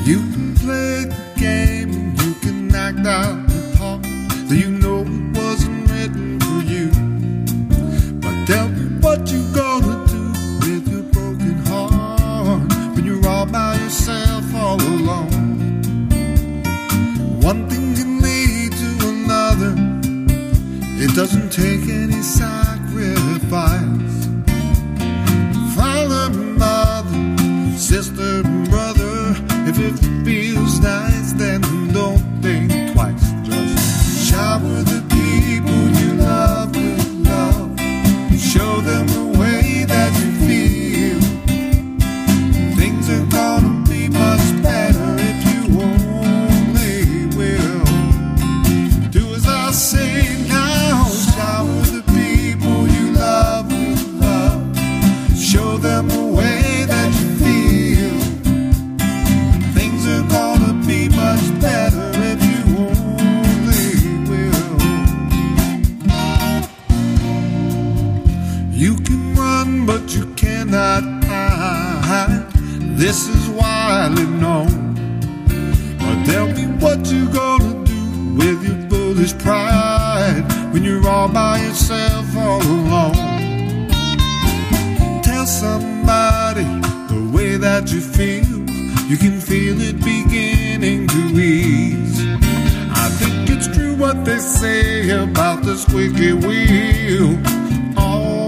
You can play the game and you can act out the part that you know it wasn't written for you. But tell me what you gonna do with your broken heart when you're all by yourself, all alone. One thing can lead to another. It doesn't take any sacrifice. Father, mother, sister, brother, if it feels nice, then don't think twice. Just shower the people you love with love. Show them the way that you feel. Things are gonna be much better if you only will. Do as I say now. Shower the people you love with love. Show them the way that you feel. Things are gonna be much better if you only will. You can run, but you cannot hide. This is widely known. But tell me what you gonna do with your foolish pride when you're all by yourself, all alone. Tell somebody the way that you feel. You can feel it beginning to ease. I think it's true what they say about the squeaky wheel. All